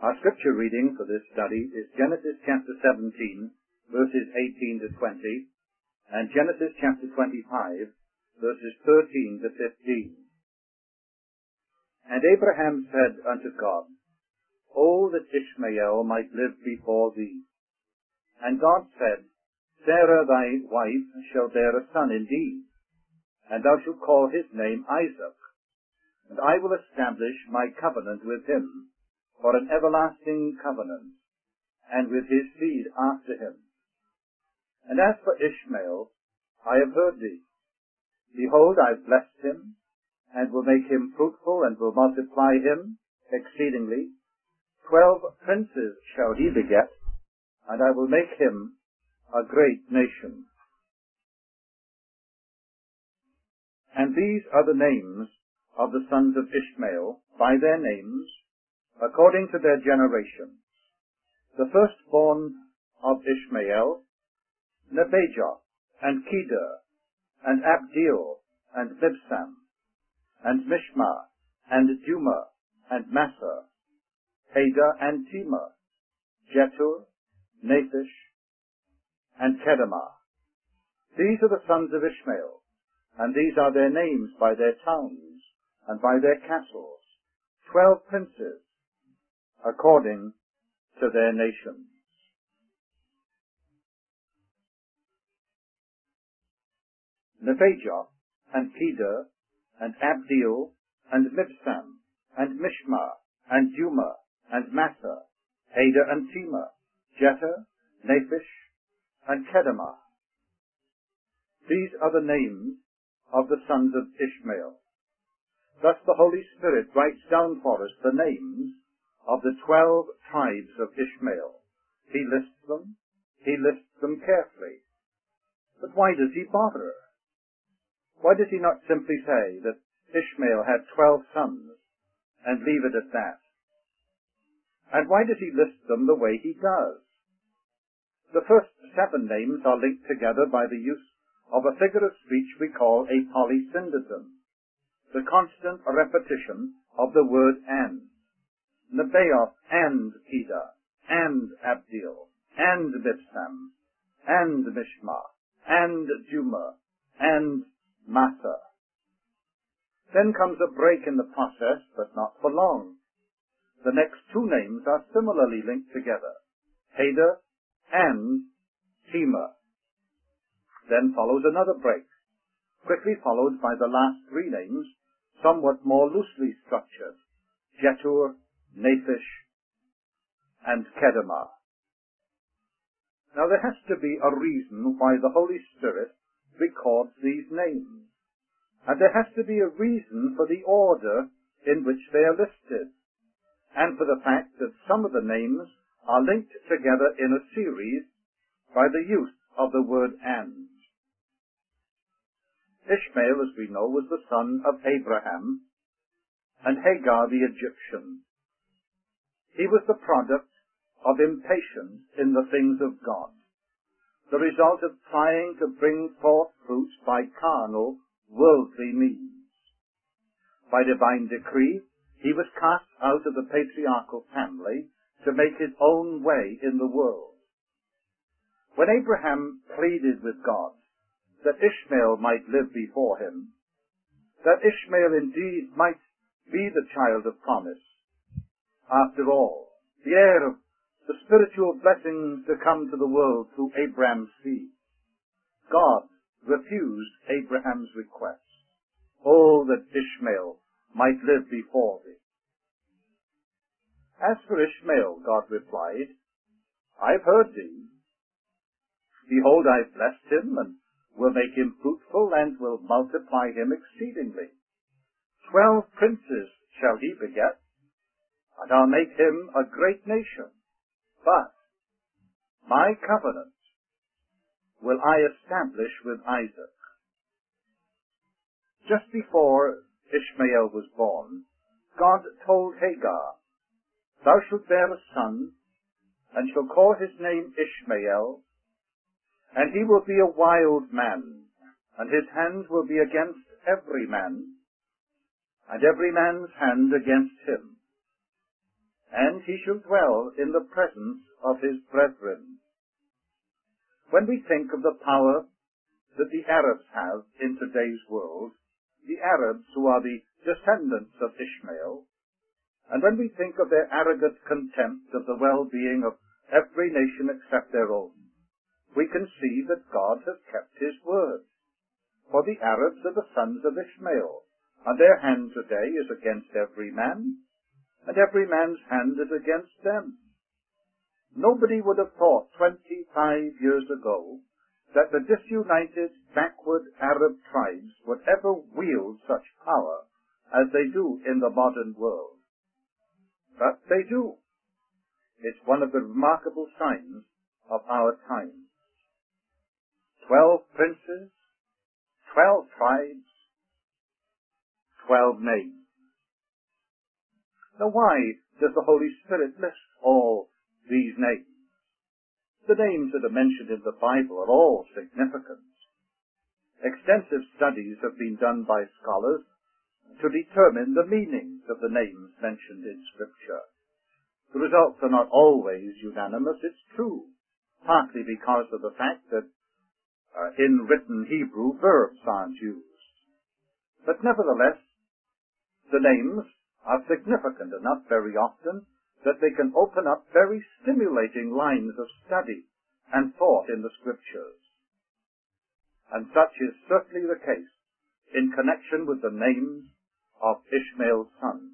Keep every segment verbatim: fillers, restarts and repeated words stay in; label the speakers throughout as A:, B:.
A: Our scripture reading for this study is Genesis chapter seventeen, verses eighteen to twenty, and Genesis chapter twenty-five, verses thirteen to fifteen. And Abraham said unto God, O that Ishmael might live before thee. And God said, Sarah thy wife shall bear a son indeed, and thou shalt call his name Isaac, and I will establish my covenant with him for an everlasting covenant, and with his seed after him. And as for Ishmael, I have heard thee. Behold, I have blessed him, and will make him fruitful, and will multiply him exceedingly. Twelve princes shall he beget, and I will make him a great nation. And these are the names of the sons of Ishmael, by their names, according to their generations. The firstborn of Ishmael, Nebajoth, and Kedar, and Abdeel, and Mibsam, and Mishma, and Dumah, and Massa, Hadar, and Tema, Jetur, Naphish, and Kedemah. These are the sons of Ishmael, and these are their names by their towns, and by their castles, twelve princes, according to their nations. Nebajoth, and Kedar, and Abdeel, and Mibsam, and Mishma, and Dumah, and Massa, Hadar, and Tema, Jetur, Naphish, and Kedemah. These are the names of the sons of Ishmael. Thus the Holy Spirit writes down for us the names of the twelve tribes of Ishmael. He lists them. He lists them carefully. But why does he bother? Why does he not simply say that Ishmael had twelve sons and leave it at that? And why does he list them the way he does? The first seven names are linked together by the use of a figure of speech we call a polysyndism, the constant repetition of the word and. Nebaioth and Kedar, and Abdeel, and Mibsam, and Mishma, and Dumah, and Massa. Then comes a break in the process, but not for long. The next two names are similarly linked together, Hadar and Tema. Then follows another break, quickly followed by the last three names, somewhat more loosely structured, Jetur, Naphish, and Kedemah. Now there has to be a reason why the Holy Spirit records these names, and there has to be a reason for the order in which they are listed, and for the fact that some of the names are linked together in a series by the use of the word and. Ishmael, as we know, was the son of Abraham and Hagar the Egyptian. He was the product of impatience in the things of God, the result of trying to bring forth fruit by carnal, worldly means. By divine decree, he was cast out of the patriarchal family to make his own way in the world. When Abraham pleaded with God that Ishmael might live before him, that Ishmael indeed might be the child of promise, after all, the heir of the spiritual blessings to come to the world through Abraham's seed, God refused Abraham's request. Oh, that Ishmael might live before thee. As for Ishmael, God replied, I've heard thee. Behold, I've blessed him, and will make him fruitful, and will multiply him exceedingly. Twelve princes shall he beget, and I'll make him a great nation. But my covenant will I establish with Isaac. Just before Ishmael was born, God told Hagar, Thou shalt bear a son, and shall call his name Ishmael, and he will be a wild man, and his hand will be against every man, and every man's hand against him. and he shall dwell in the presence of his brethren. When we think of the power that the Arabs have in today's world, the Arabs who are the descendants of Ishmael, and when we think of their arrogant contempt of the well-being of every nation except their own, we can see that God has kept his word. For the Arabs are the sons of Ishmael, and their hand today is against every man, and every man's hand is against them. Nobody would have thought twenty-five years ago that the disunited, backward Arab tribes would ever wield such power as they do in the modern world. But they do. It's one of the remarkable signs of our time. Twelve princes, twelve tribes, twelve names. Now why does the Holy Spirit list all these names? The names that are mentioned in the Bible are all significant. Extensive studies have been done by scholars to determine the meanings of the names mentioned in Scripture. The results are not always unanimous, it's true, partly because of the fact that uh, in written Hebrew verbs aren't used. But nevertheless, the names are significant enough very often that they can open up very stimulating lines of study and thought in the Scriptures. And such is certainly the case in connection with the names of Ishmael's sons.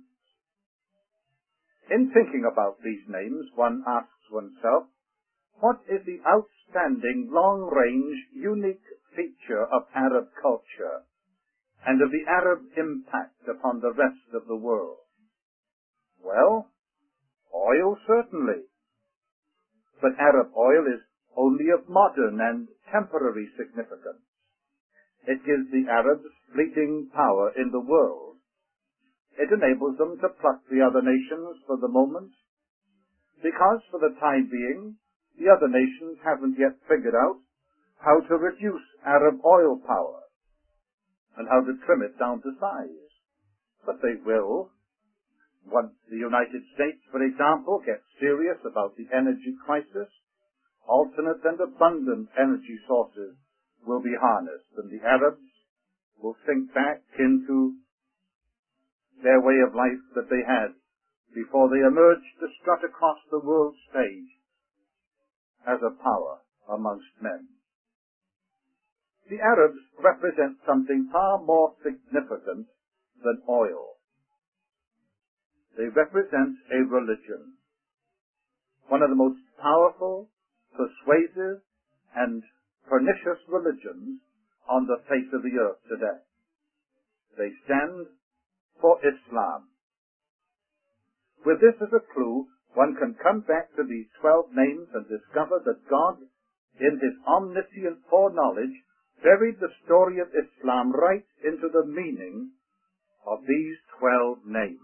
A: In thinking about these names, one asks oneself, what is the outstanding, long-range, unique feature of Arab culture and of the Arab impact upon the rest of the world? Well, oil certainly. But Arab oil is only of modern and temporary significance. It gives the Arabs fleeting power in the world. It enables them to pluck the other nations for the moment, because for the time being, the other nations haven't yet figured out how to reduce Arab oil power and how to trim it down to size. But they will. Once the United States, for example, gets serious about the energy crisis, alternate and abundant energy sources will be harnessed, and the Arabs will sink back into their way of life that they had before they emerged to strut across the world stage as a power amongst men. The Arabs represent something far more significant than oil. They represent a religion, one of the most powerful, persuasive, and pernicious religions on the face of the earth today. They stand for Islam. With this as a clue, one can come back to these twelve names and discover that God, in his omniscient foreknowledge, buried the story of Islam right into the meaning of these twelve names.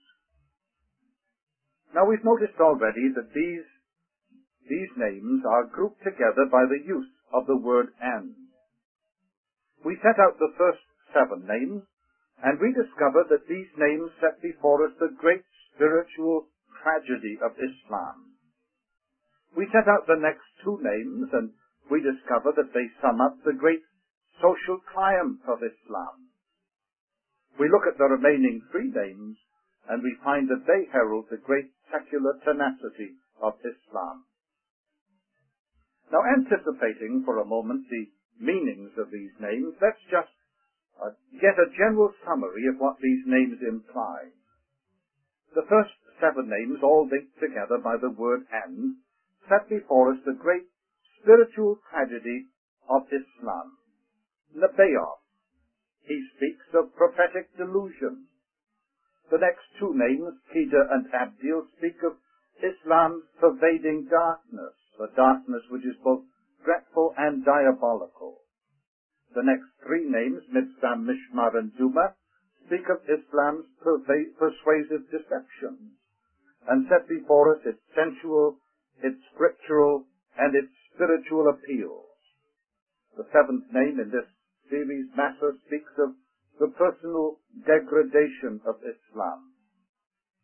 A: Now we've noticed already that these, these names are grouped together by the use of the word and. We set out the first seven names, and we discovered that these names set before us the great spiritual tragedy of Islam. We set out the next two names, and we discover that they sum up the great social triumph of Islam. We look at the remaining three names, and we find that they herald the great secular tenacity of Islam. Now, anticipating for a moment the meanings of these names, let's just uh, get a general summary of what these names imply. The first seven names, all linked together by the word and, set before us the great spiritual tragedy of Islam. Nebaioth. He speaks of prophetic delusion. The next two names, Kedar and Abdil, speak of Islam's pervading darkness, a darkness which is both dreadful and diabolical. The next three names, Mibsam, Mishmar, and Duma, speak of Islam's perva- persuasive deceptions, and set before us its sensual, its scriptural, and its spiritual appeals. The seventh name in this series, Massa, speaks of the personal degradation of Islam.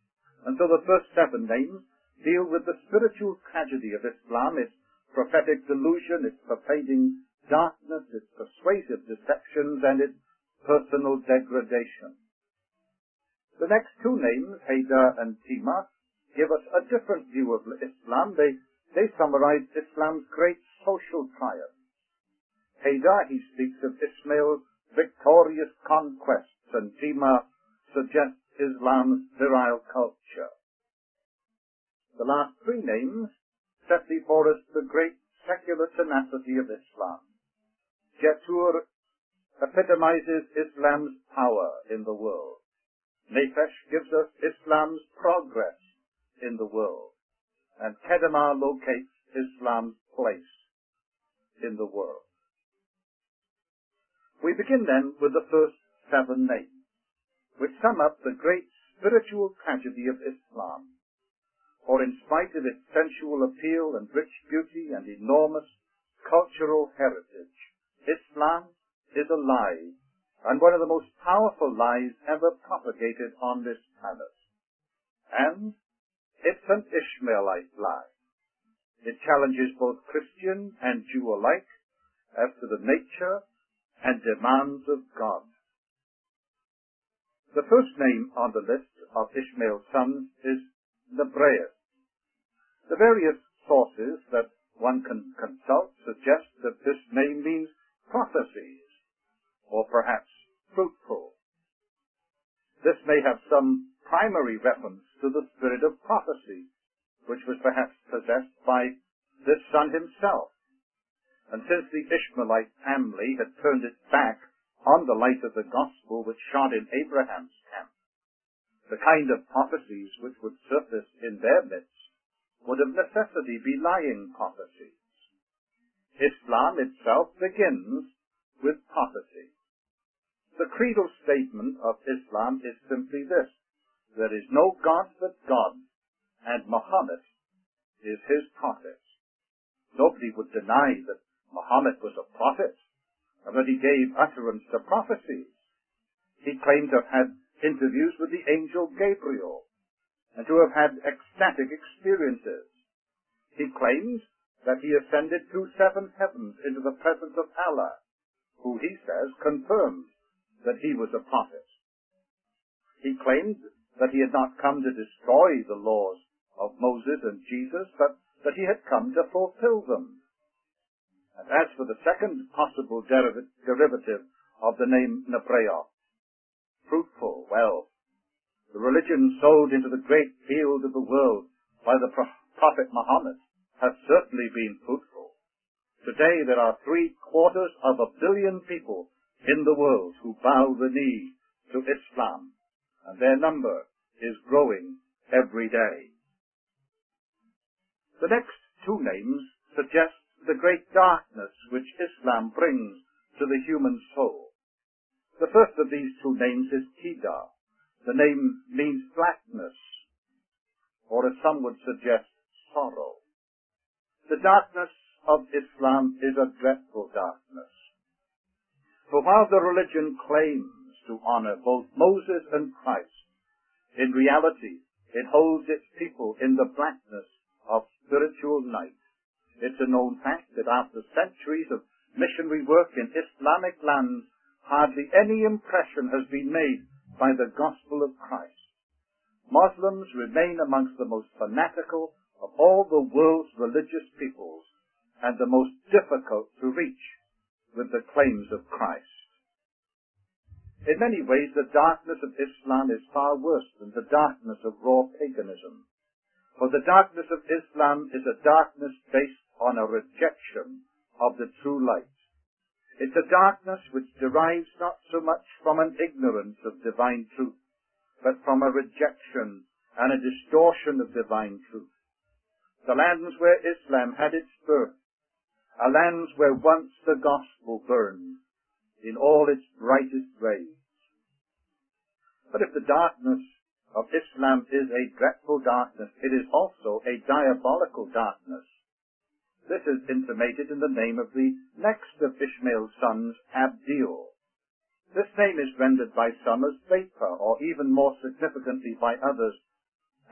A: And so the first seven names deal with the spiritual tragedy of Islam, its prophetic delusion, its pervading darkness, its persuasive deceptions, and its personal degradation. The next two names, Haydar and Timar, give us a different view of Islam. They, they summarize Islam's great social triumph. Haydar, he speaks of Ismail's victorious conquests, and Timar suggests Islam's virile culture. The last three names set before us the great secular tenacity of Islam. Jetur epitomizes Islam's power in the world. Nefesh gives us Islam's progress in the world. And Kedemah locates Islam's place in the world. We begin then with the first seven names, which sum up the great spiritual tragedy of Islam. For in spite of its sensual appeal and rich beauty and enormous cultural heritage, Islam is a lie, and one of the most powerful lies ever propagated on this planet. And it's an Ishmaelite lie. It challenges both Christian and Jew alike as to the nature and demands of God. The first name on the list of Ishmael's sons is Nebrius. The various sources that one can consult suggest that this name means prophecies, or perhaps fruitful. This may have some primary reference to the spirit of prophecy, which was perhaps possessed by this son himself. And since the Ishmaelite family had turned its back on the light of the gospel which shone in Abraham's camp, the kind of prophecies which would surface in their midst would of necessity be lying prophecies. Islam itself begins with prophecy. The creedal statement of Islam is simply this: there is no God but God, and Muhammad is his prophet. Nobody would deny that Muhammad was a prophet, and that he gave utterance to prophecies. He claimed to have had interviews with the angel Gabriel, and to have had ecstatic experiences. He claims that he ascended through seven heavens into the presence of Allah, who, he says, confirmed that he was a prophet. He claimed that he had not come to destroy the laws of Moses and Jesus, but that he had come to fulfill them. And as for the second possible deriv- derivative of the name Nebriah, fruitful, well, the religion sowed into the great field of the world by the Pro- Prophet Muhammad has certainly been fruitful. Today there are three quarters of a billion people in the world who bow the knee to Islam, and their number is growing every day. The next two names suggest the great darkness which Islam brings to the human soul. The first of these two names is Tidar. The name means blackness, or as some would suggest, sorrow. The darkness of Islam is a dreadful darkness. For while the religion claims to honor both Moses and Christ, in reality it holds its people in the blackness of spiritual night. It's a known fact that after centuries of missionary work in Islamic lands, hardly any impression has been made by the gospel of Christ. Muslims remain amongst the most fanatical of all the world's religious peoples, and the most difficult to reach with the claims of Christ. In many ways, the darkness of Islam is far worse than the darkness of raw paganism. For the darkness of Islam is a darkness based on a rejection of the true light. It's a darkness which derives not so much from an ignorance of divine truth, but from a rejection and a distortion of divine truth. The lands where Islam had its birth are lands where once the gospel burned in all its brightest rays. But if the darkness of Islam is a dreadful darkness, it is also a diabolical darkness. This is intimated in the name of the next of Ishmael's sons, Abdil. This name is rendered by some as vapor, or even more significantly by others,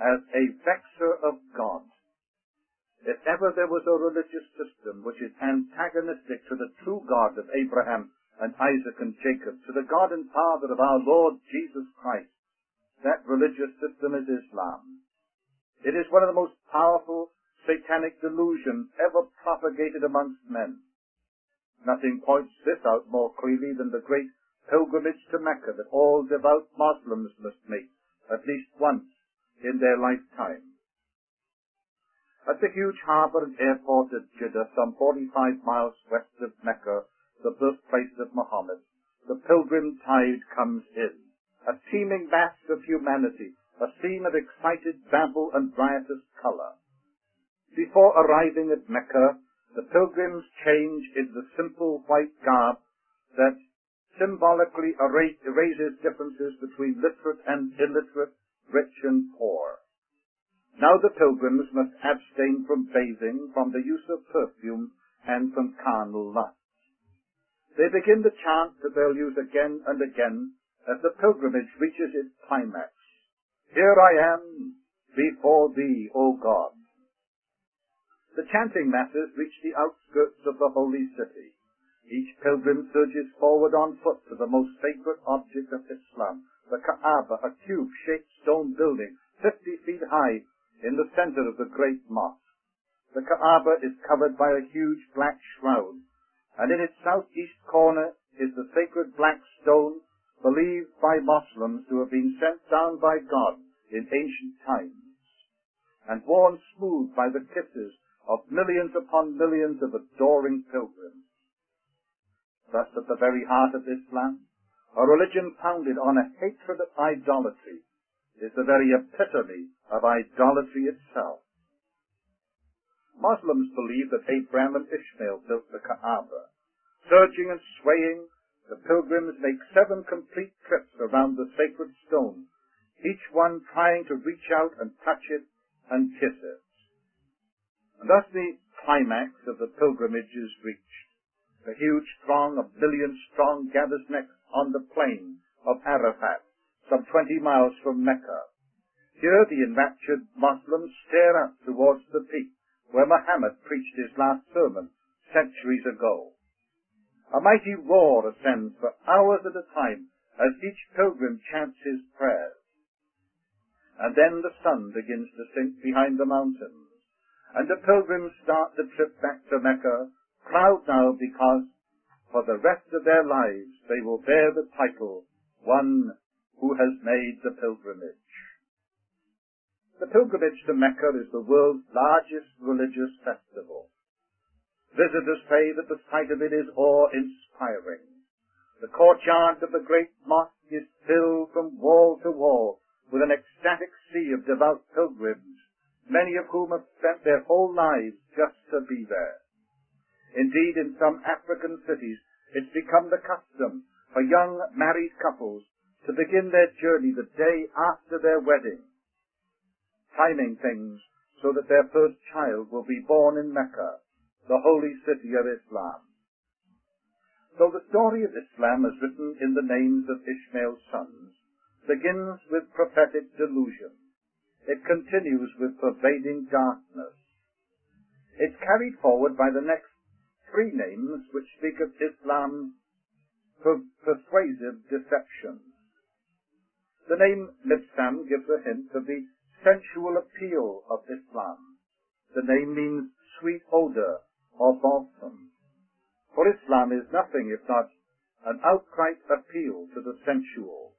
A: as a vexor of God. If ever there was a religious system which is antagonistic to the true God of Abraham and Isaac and Jacob, to the God and Father of our Lord Jesus Christ, that religious system is Islam. It is one of the most powerful satanic delusions ever propagated amongst men. Nothing points this out more clearly than the great pilgrimage to Mecca that all devout Muslims must make at least once in their lifetime. At the huge harbour and airport at Jeddah, some forty-five miles west of Mecca, the birthplace of Muhammad, the pilgrim tide comes in, a teeming mass of humanity, a scene of excited babble and riotous colour. Before arriving at Mecca, the pilgrims change into the simple white garb that symbolically erases differences between literate and illiterate, rich and poor. Now the pilgrims must abstain from bathing, from the use of perfume, and from carnal lust. They begin the chant that they'll use again and again as the pilgrimage reaches its climax. Here I am before thee, O God. The chanting masses reach the outskirts of the holy city. Each pilgrim surges forward on foot to the most sacred object of Islam, the Kaaba, a cube-shaped stone building fifty feet high in the center of the great mosque. The Kaaba is covered by a huge black shroud, and in its southeast corner is the sacred black stone believed by Muslims to have been sent down by God in ancient times, and worn smooth by the kisses of millions upon millions of adoring pilgrims. Thus, at the very heart of Islam, a religion founded on a hatred of idolatry, is the very epitome of idolatry itself. Muslims believe that Abraham and Ishmael built the Kaaba. Surging and swaying, the pilgrims make seven complete trips around the sacred stone, each one trying to reach out and touch it and kiss it. And thus the climax of the pilgrimage is reached. The huge throng of millions strong gathers next on the plain of Arafat, some twenty miles from Mecca. Here the enraptured Muslims stare up towards the peak where Muhammad preached his last sermon centuries ago. A mighty roar ascends for hours at a time as each pilgrim chants his prayers. And then the sun begins to sink behind the mountains, and the pilgrims start the trip back to Mecca, proud now because for the rest of their lives they will bear the title, one who has made the pilgrimage. The pilgrimage to Mecca is the world's largest religious festival. Visitors say that the sight of it is awe-inspiring. The courtyard of the great mosque is filled from wall to wall with an ecstatic sea of devout pilgrims, many of whom have spent their whole lives just to be there. Indeed, in some African cities, it's become the custom for young married couples to begin their journey the day after their wedding, timing things so that their first child will be born in Mecca, the holy city of Islam. So the story of Islam, as written in the names of Ishmael's sons, begins with prophetic delusion. It continues with pervading darkness. It's carried forward by the next three names which speak of Islam's per- persuasive deceptions. The name Mibsam gives a hint of the sensual appeal of Islam. The name means sweet odor or balsam. For Islam is nothing if not an outright appeal to the sensual.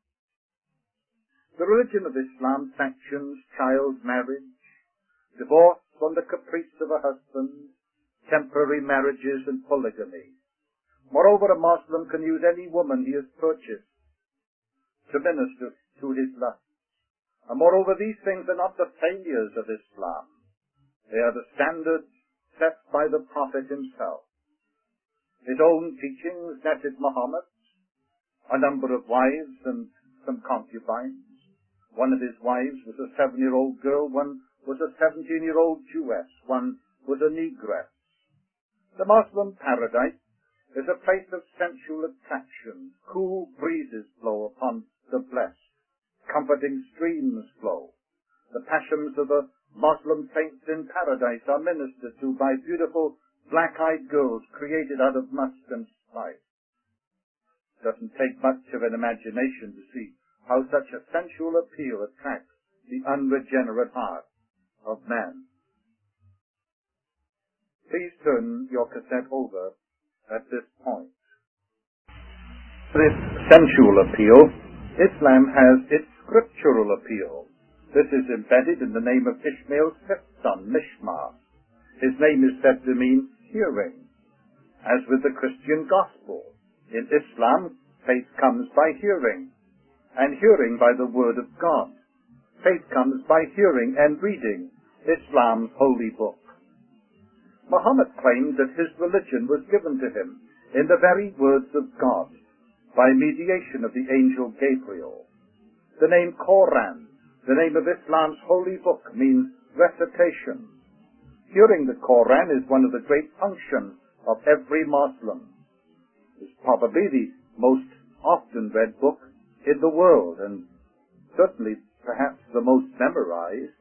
A: The religion of Islam sanctions child marriage, divorce from the caprice of a husband, temporary marriages and polygamy. Moreover, a Muslim can use any woman he has purchased to minister to his lusts. And moreover, these things are not the failures of Islam. They are the standards set by the Prophet himself. His own teachings netted Muhammad, a number of wives and some concubines. One of his wives was a seven-year-old girl, one was a seventeen-year-old Jewess, one was a negress. The Muslim paradise is a place of sensual attraction. Cool breezes blow upon the blessed, comforting streams flow, The passions of the Muslim saints in paradise are ministered to by beautiful black-eyed girls created out of musk and spice. It doesn't take much of an imagination to see how such a sensual appeal attracts the unregenerate heart of man. Please turn your cassette over at this point. This sensual appeal, Islam has its scriptural appeal. This is embedded in the name of Ishmael's fifth son, Mishma. His name is said to mean hearing. As with the Christian gospel, in Islam, faith comes by hearing, and hearing by the word of God. Faith comes by hearing and reading Islam's holy book. Muhammad claimed that his religion was given to him in the very words of God, by mediation of the angel Gabriel. The name Quran, the name of Islam's holy book, means recitation. Hearing the Quran is one of the great functions of every Muslim. It's probably the most often read book in the world, and certainly perhaps the most memorized.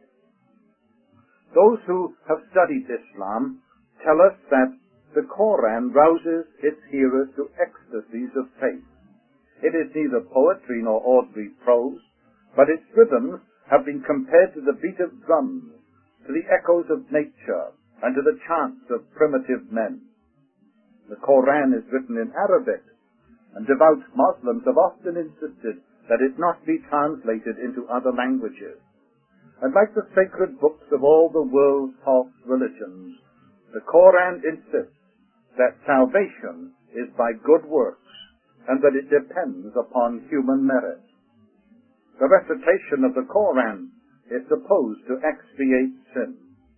A: Those who have studied Islam tell us that the Quran rouses its hearers to ecstasies of faith. It is neither poetry nor ordinary prose, but its rhythms have been compared to the beat of drums, to the echoes of nature, and to the chants of primitive men. The Quran is written in Arabic, and devout Muslims have often insisted that it not be translated into other languages. And like the sacred books of all the world's false religions, the Quran insists that salvation is by good works, and that it depends upon human merit. The recitation of the Quran is supposed to expiate sin.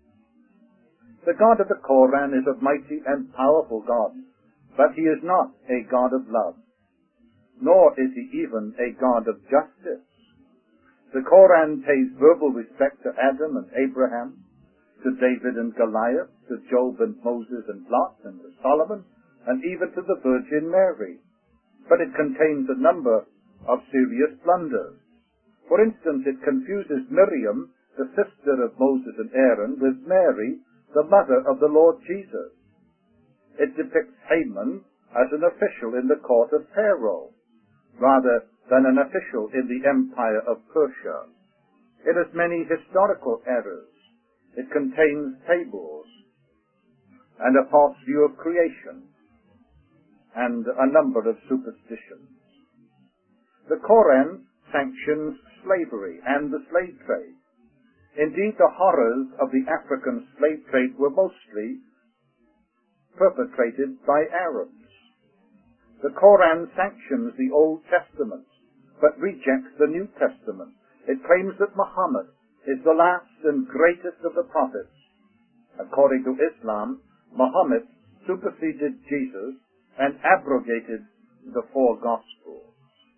A: The God of the Quran is a mighty and powerful God, but he is not a God of love, nor is he even a God of justice. The Quran pays verbal respect to Adam and Abraham, to David and Goliath, to Job and Moses and Lot, and to Solomon, and even to the Virgin Mary. But it contains a number of serious blunders. For instance, it confuses Miriam, the sister of Moses and Aaron, with Mary, the mother of the Lord Jesus. It depicts Haman as an official in the court of Pharaoh, rather than an official in the empire of Persia. It has many historical errors. It contains fables and a false view of creation and a number of superstitions. The Quran sanctions slavery and the slave trade. Indeed, the horrors of the African slave trade were mostly perpetrated by Arabs. The Quran sanctions the Old Testament, but rejects the New Testament. It claims that Muhammad is the last and greatest of the prophets. According to Islam, Muhammad superseded Jesus and abrogated the four Gospels.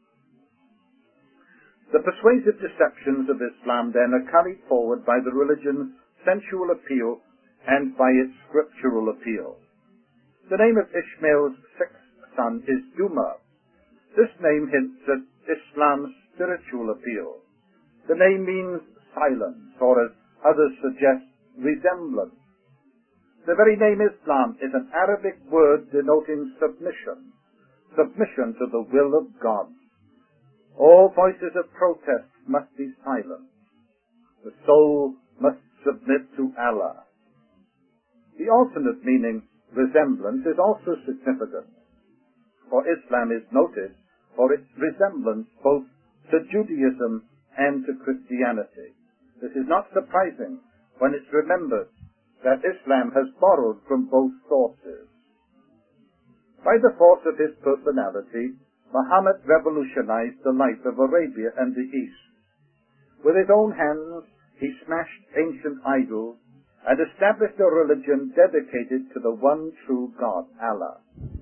A: The persuasive deceptions of Islam then are carried forward by the religion's sensual appeal and by its scriptural appeal. The name of Ishmael's sixth son is Duma. This name hints at Islam's spiritual appeal. The name means silence, or as others suggest, resemblance. The very name Islam is an Arabic word denoting submission, submission to the will of God. All voices of protest must be silent. The soul must submit to Allah. The alternate meaning, resemblance, is also significant, for Islam is noted for its resemblance both to Judaism and to Christianity. This is not surprising when it's remembered that Islam has borrowed from both sources. By the force of his personality, Muhammad revolutionized the life of Arabia and the East. With his own hands, he smashed ancient idols and established a religion dedicated to the one true God, Allah.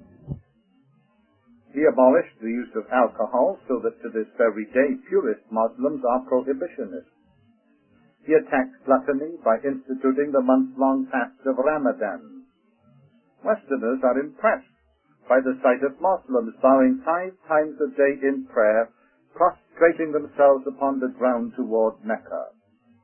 A: He abolished the use of alcohol so that to this very day purist Muslims are prohibitionists. He attacked gluttony by instituting the month-long fast of Ramadan. Westerners are impressed by the sight of Muslims bowing five times a day in prayer, prostrating themselves upon the ground toward Mecca.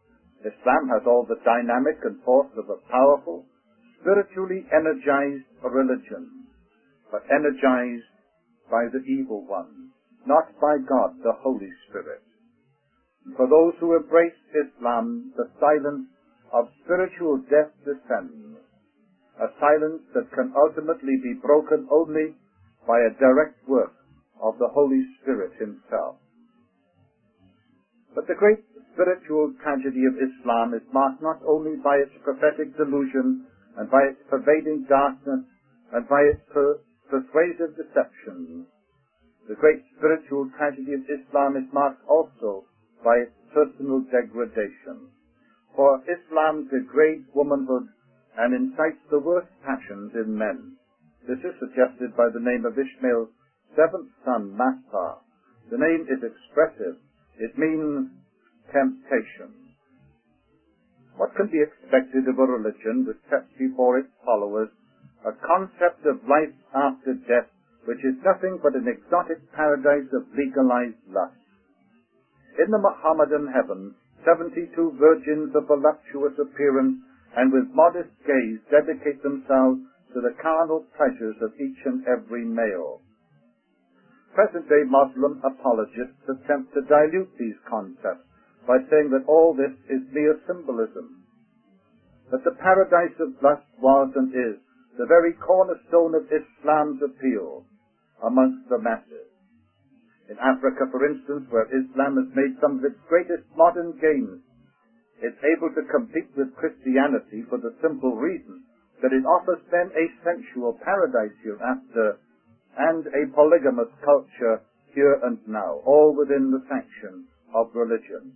A: Islam has all the dynamic and force of a powerful, spiritually energized religion, but energized by the evil one, not by God, the Holy Spirit. And for those who embrace Islam, the silence of spiritual death descends, a silence that can ultimately be broken only by a direct work of the Holy Spirit himself. But the great spiritual tragedy of Islam is marked not only by its prophetic delusion and by its pervading darkness and by its per- persuasive deceptions. The great spiritual tragedy of Islam is marked also by its personal degradation. For Islam degrades womanhood and incites the worst passions in men. This is suggested by the name of Ishmael's seventh son, Massa. The name is expressive. It means temptation. What can be expected of a religion which sets before its followers a concept of life after death which is nothing but an exotic paradise of legalized lust? In the Mohammedan heaven, seventy-two virgins of voluptuous appearance and with modest gaze dedicate themselves to the carnal pleasures of each and every male. Present-day Muslim apologists attempt to dilute these concepts by saying that all this is mere symbolism. But the paradise of lust was and is the very cornerstone of Islam's appeal amongst the masses. In Africa, for instance, where Islam has made some of its greatest modern gains, it's able to compete with Christianity for the simple reason that it offers men a sensual paradise hereafter and a polygamous culture here and now, all within the sanction of religion.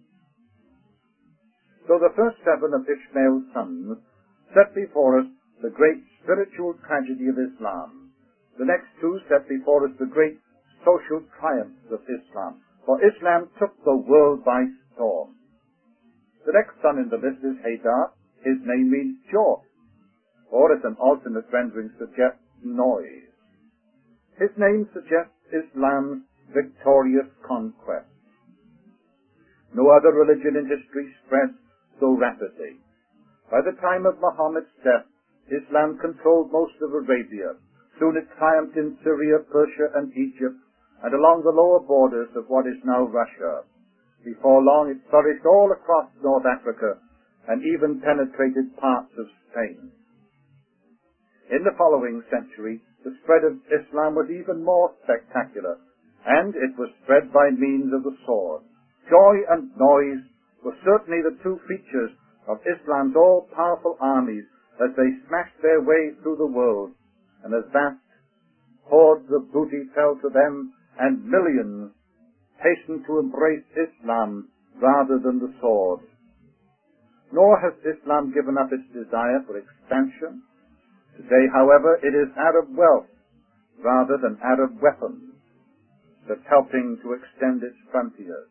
A: So the first seven of Ishmael's sons set before us the great spiritual tragedy of Islam. The next two set before us the great social triumphs of Islam, for Islam took the world by storm. The next son in the list is Haydar. His name means jaw, or as an alternate rendering suggests, noise. His name suggests Islam's victorious conquest. No other religion in history spread so rapidly. By the time of Muhammad's death, Islam controlled most of Arabia. Soon it triumphed in Syria, Persia, and Egypt, and along the lower borders of what is now Russia. Before long it flourished all across North Africa, and even penetrated parts of Spain. In the following century, the spread of Islam was even more spectacular, and it was spread by means of the sword. Joy and noise were certainly the two features of Islam's all-powerful armies as they smashed their way through the world, and as vast hordes of booty fell to them, and millions hastened to embrace Islam rather than the sword. Nor has Islam given up its desire for expansion. Today, however, it is Arab wealth rather than Arab weapons that's helping to extend its frontiers.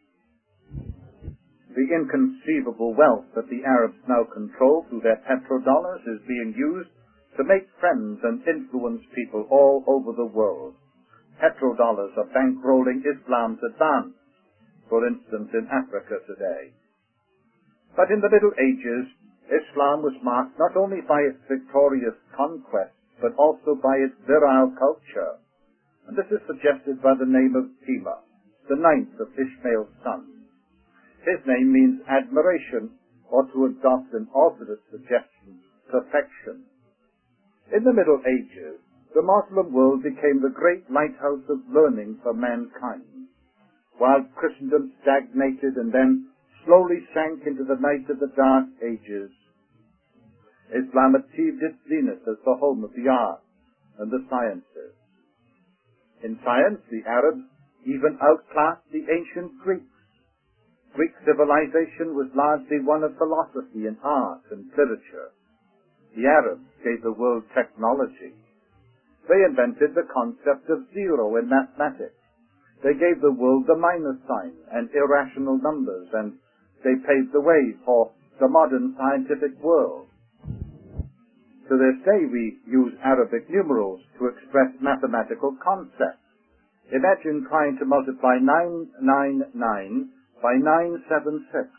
A: The inconceivable wealth that the Arabs now control through their petrodollars is being used to make friends and influence people all over the world. Petrodollars are bankrolling Islam's advance, for instance, in Africa today. But in the Middle Ages, Islam was marked not only by its victorious conquest, but also by its virile culture. And this is suggested by the name of Tima, the ninth of Ishmael's sons. His name means admiration, or to adopt an alternate suggestion, perfection. In the Middle Ages, the Muslim world became the great lighthouse of learning for mankind, while Christendom stagnated and then slowly sank into the night of the Dark Ages. Islam achieved its zenith as the home of the arts and the sciences. In science, the Arabs even outclassed the ancient Greeks. Greek civilization was largely one of philosophy and art and literature. The Arabs gave the world technology. They invented the concept of zero in mathematics. They gave the world the minus sign and irrational numbers, and they paved the way for the modern scientific world. To this day we use Arabic numerals to express mathematical concepts. Imagine trying to multiply nine nine nine by nine seven six.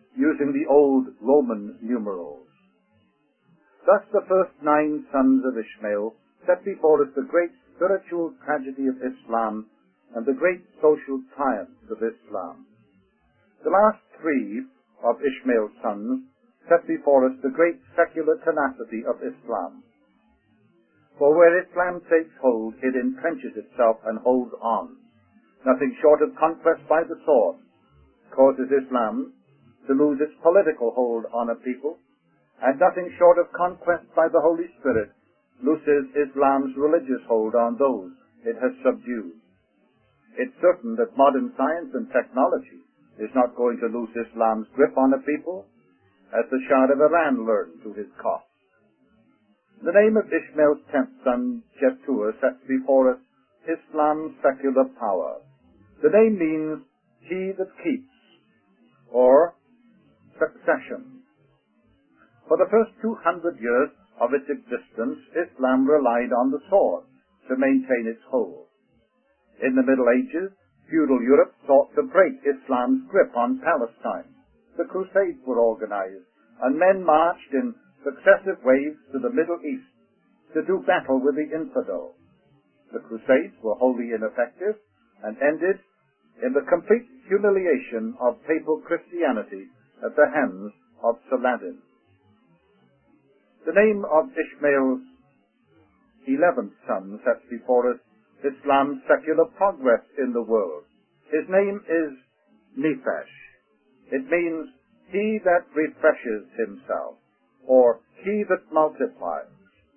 A: using the old Roman numerals. Thus the first nine sons of Ishmael set before us the great spiritual tragedy of Islam and the great social triumphs of Islam. The last three of Ishmael's sons set before us the great secular tenacity of Islam. For where Islam takes hold, it entrenches itself and holds on. Nothing short of conquest by the sword causes Islam to lose its political hold on a people, and nothing short of conquest by the Holy Spirit looses Islam's religious hold on those it has subdued. It's certain that modern science and technology is not going to lose Islam's grip on a people, as the Shah of Iran learned to his cost. The name of Ishmael's tenth son, Jetur, sets before us Islam's secular power. The name means he that keeps, or succession. For the first two hundred years of its existence, Islam relied on the sword to maintain its hold. In the Middle Ages, feudal Europe sought to break Islam's grip on Palestine. The Crusades were organized, and men marched in successive waves to the Middle East to do battle with the infidel. The Crusades were wholly ineffective and ended in the complete humiliation of papal Christianity at the hands of Saladin. The name of Ishmael's eleventh son sets before us Islam's secular progress in the world. His name is Nephesh. It means he that refreshes himself, or he that multiplies.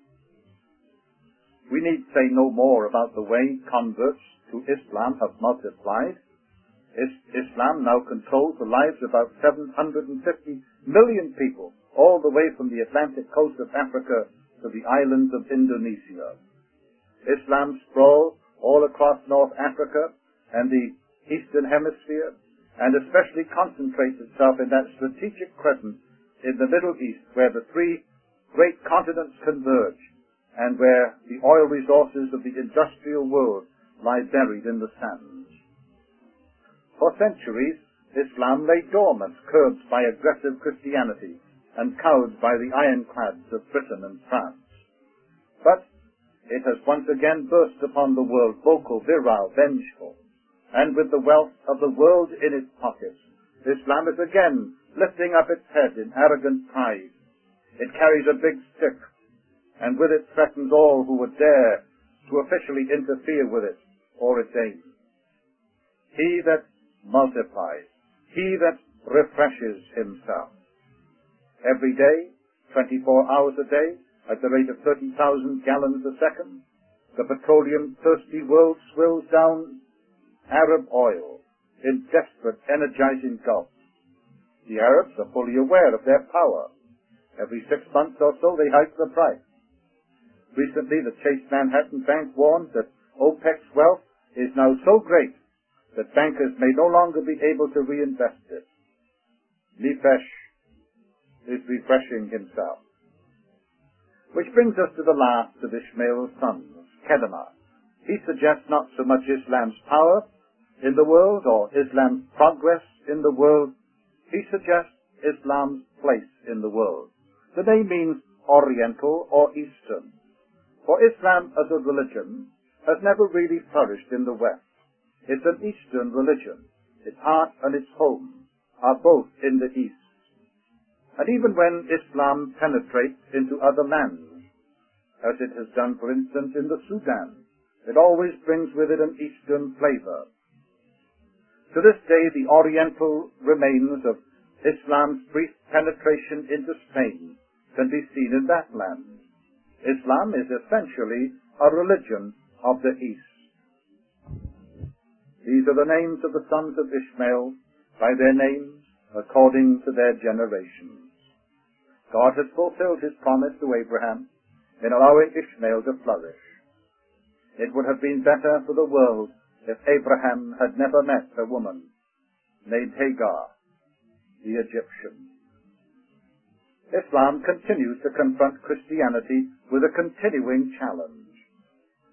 A: We need say no more about the way converts to Islam have multiplied. Is- Islam now controls the lives of about seven hundred fifty million people, all the way from the Atlantic coast of Africa to the islands of Indonesia. Islam sprawls all across North Africa and the Eastern Hemisphere, and especially concentrates itself in that strategic crescent in the Middle East where the three great continents converge and where the oil resources of the industrial world lie buried in the sands. For centuries, Islam lay dormant, curbed by aggressive Christianity and cowed by the ironclads of Britain and France. But it has once again burst upon the world, vocal, virile, vengeful, and with the wealth of the world in its pockets, Islam is again lifting up its head in arrogant pride. It carries a big stick, and with it threatens all who would dare to officially interfere with it or its aims. He that multiplies, he that refreshes himself. Every day, twenty-four hours a day, at the rate of thirty thousand gallons a second, the petroleum-thirsty world swills down Arab oil in desperate, energizing gulps. The Arabs are fully aware of their power. Every six months or so they hike the price. Recently, the Chase Manhattan Bank warned that OPEC's wealth is now so great that bankers may no longer be able to reinvest it. Nephesh is refreshing himself. Which brings us to the last of Ishmael's sons, Kedemah. He suggests not so much Islam's power in the world or Islam's progress in the world. He suggests Islam's place in the world. The name means Oriental or Eastern. For Islam as a religion has never really flourished in the West. It's an Eastern religion. Its heart and its home are both in the East. And even when Islam penetrates into other lands, as it has done, for instance, in the Sudan, it always brings with it an Eastern flavor. To this day, the Oriental remains of Islam's brief penetration into Spain can be seen in that land. Islam is essentially a religion of the East. These are the names of the sons of Ishmael, by their names, according to their generations. God has fulfilled his promise to Abraham in allowing Ishmael to flourish. It would have been better for the world if Abraham had never met a woman named Hagar, the Egyptian. Islam continues to confront Christianity with a continuing challenge.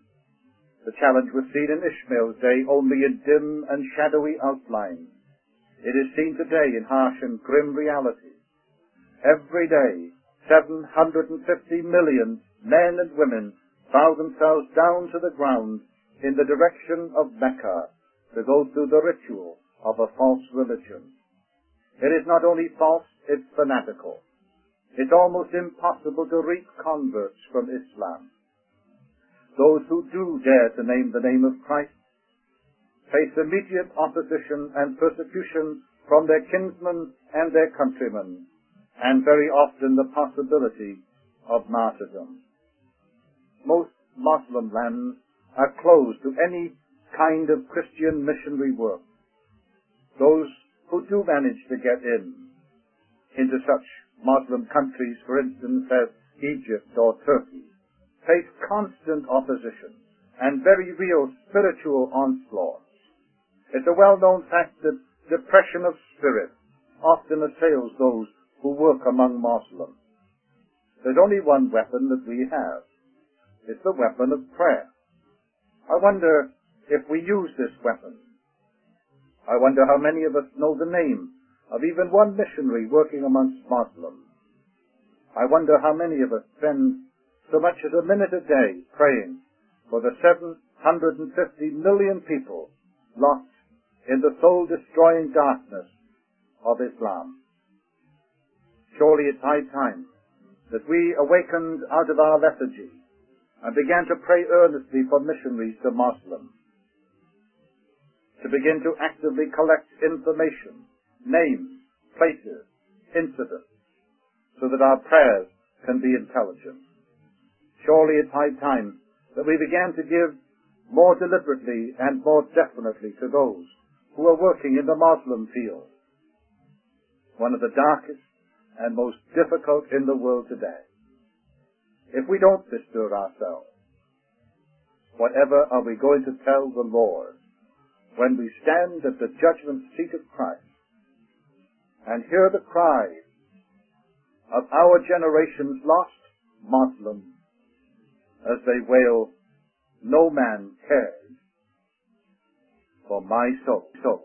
A: The challenge was seen in Ishmael's day only in dim and shadowy outline. It is seen today in harsh and grim reality. Every day, seven hundred fifty million men and women bow themselves down to the ground in the direction of Mecca to go through the ritual of a false religion. It is not only false, it's fanatical. It's almost impossible to reap converts from Islam. Those who do dare to name the name of Christ face immediate opposition and persecution from their kinsmen and their countrymen, and very often the possibility of martyrdom. Most Muslim lands are closed to any kind of Christian missionary work. Those who do manage to get in, into such Muslim countries, for instance, as Egypt or Turkey, face constant opposition and very real spiritual onslaughts. It's a well-known fact that depression of spirit often assails those who work among Muslims. There's only one weapon that we have. It's the weapon of prayer. I wonder if we use this weapon. I wonder how many of us know the name of even one missionary working amongst Muslims. I wonder how many of us spend so much as a minute a day praying for the seven hundred fifty million people lost in the soul-destroying darkness of Islam. Surely it's high time that we awakened out of our lethargy and began to pray earnestly for missionaries to Muslims, to begin to actively collect information, names, places, incidents, so that our prayers can be intelligent. Surely it's high time that we began to give more deliberately and more definitely to those who are working in the Muslim field, one of the darkest and most difficult in the world today. If we don't bestir ourselves, whatever are we going to tell the Lord when we stand at the judgment seat of Christ and hear the cries of our generation's lost Muslims as they wail, "No man cares for my soul."